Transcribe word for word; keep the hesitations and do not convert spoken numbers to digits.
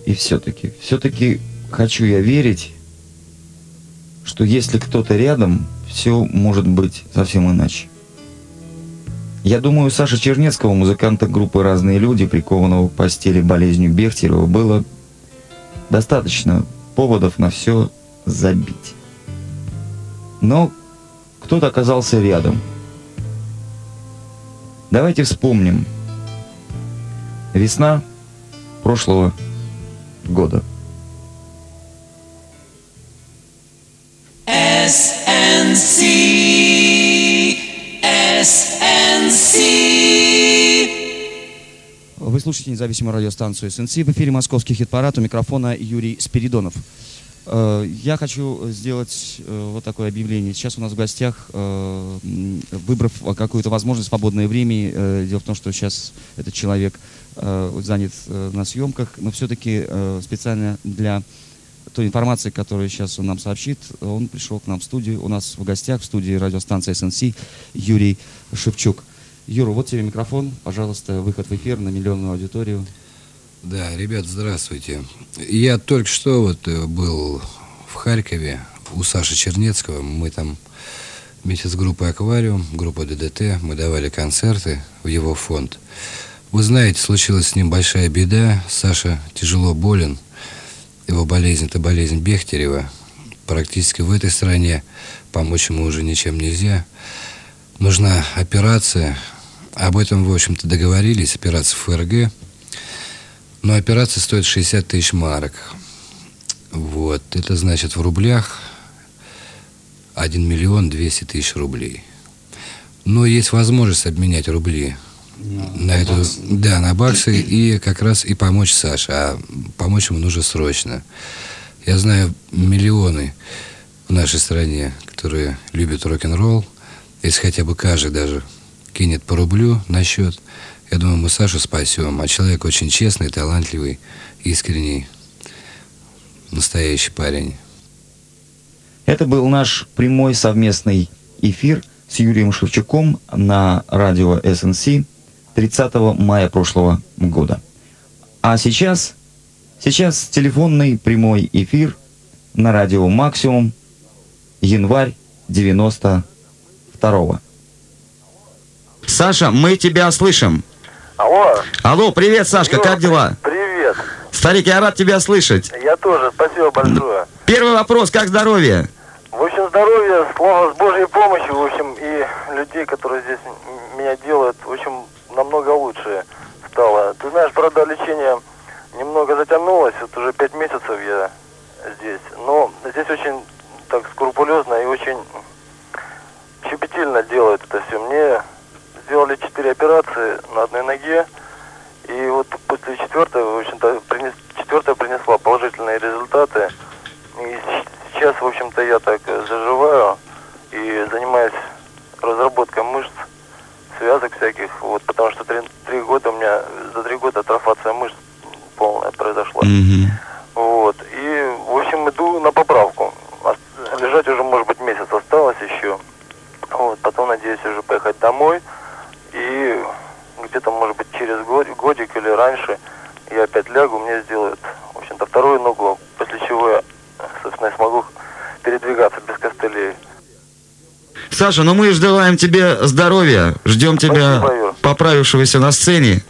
И все-таки, все-таки хочу я верить, что если кто-то рядом, все может быть совсем иначе. Я думаю, у Саши Чернецкого, музыканта группы «Разные люди», прикованного к постели болезнью Бехтерева, было достаточно поводов на все забить. Но кто-то оказался рядом. Давайте вспомним. Весна прошлого года. эс эн си, эс эн си. Вы слушаете независимую радиостанцию эс эн си. В эфире московский хит-парад. У микрофона Юрий Спиридонов. Я хочу сделать вот такое объявление. Сейчас у нас в гостях, выбрав какую-то возможность, свободное время, дело в том, что сейчас этот человек занят на съемках, но все-таки специально для той информации, которую сейчас он нам сообщит, он пришел к нам в студию. У нас в гостях в студии радиостанции эс эн си Юрий Шевчук. Юра, вот тебе микрофон. Пожалуйста, выход в эфир на миллионную аудиторию. Да, ребят, здравствуйте. Я только что вот был в Харькове у Саши Чернецкого. Мы там вместе с группой «Аквариум», группой дэ дэ тэ, мы давали концерты в его фонд. Вы знаете, случилась с ним большая беда. Саша тяжело болен. Его болезнь – это болезнь Бехтерева. Практически в этой стране помочь ему уже ничем нельзя. Нужна операция. Об этом, в общем-то, договорились. Операция эф эр гэ. Но операция стоит шестьдесят тысяч марок. Вот. Это значит в рублях один миллион двести тысяч рублей. Но есть возможность обменять рубли на, на эту, баксы. Да, на баксы и как раз и помочь Саше. А помочь ему нужно срочно. Я знаю миллионы в нашей стране, которые любят рок-н-ролл. Если хотя бы каждый даже кинет по рублю на счет, я думаю, мы Сашу спасем. А человек очень честный, талантливый, искренний, настоящий парень. Это был наш прямой совместный эфир с Юрием Шевчуком на радио эс эн си тридцатого мая прошлого года. А сейчас, сейчас телефонный прямой эфир на радио «Максимум», январь девяносто второго. Саша, мы тебя слышим. Алло. Алло, привет, Сашка, Юр, как дела? Привет. Старик, я рад тебя слышать. Я тоже, спасибо большое. Первый вопрос, как здоровье? В общем, здоровье, слава с Божьей помощью, в общем, и людей, которые здесь меня делают, в общем, намного лучше стало. Ты знаешь, правда, лечение немного затянулось, вот уже пять месяцев я здесь, но здесь очень так скрупулезно и очень щепетильно делают это все. Мне сделали четыре операции на одной ноге, и вот после четвертой, в общем-то, принес, четвертая принесла положительные результаты. И сейчас, в общем-то, я так заживаю и занимаюсь разработкой мышц, связок всяких, вот, потому что три, три года у меня, за три года атрофация мышц полная произошла. Mm-hmm. Вот, и, в общем, иду на поправку. Лежать уже, может быть, месяц осталось еще. Вот, потом надеюсь уже поехать домой. И где-то, может быть, через год, годик или раньше я опять лягу, мне сделают, в общем-то, вторую ногу, после чего я, собственно, я смогу передвигаться без костылей. Саша, ну мы желаем тебе здоровья, ждем тебя, Спасибо, Юр. поправившегося на сцене.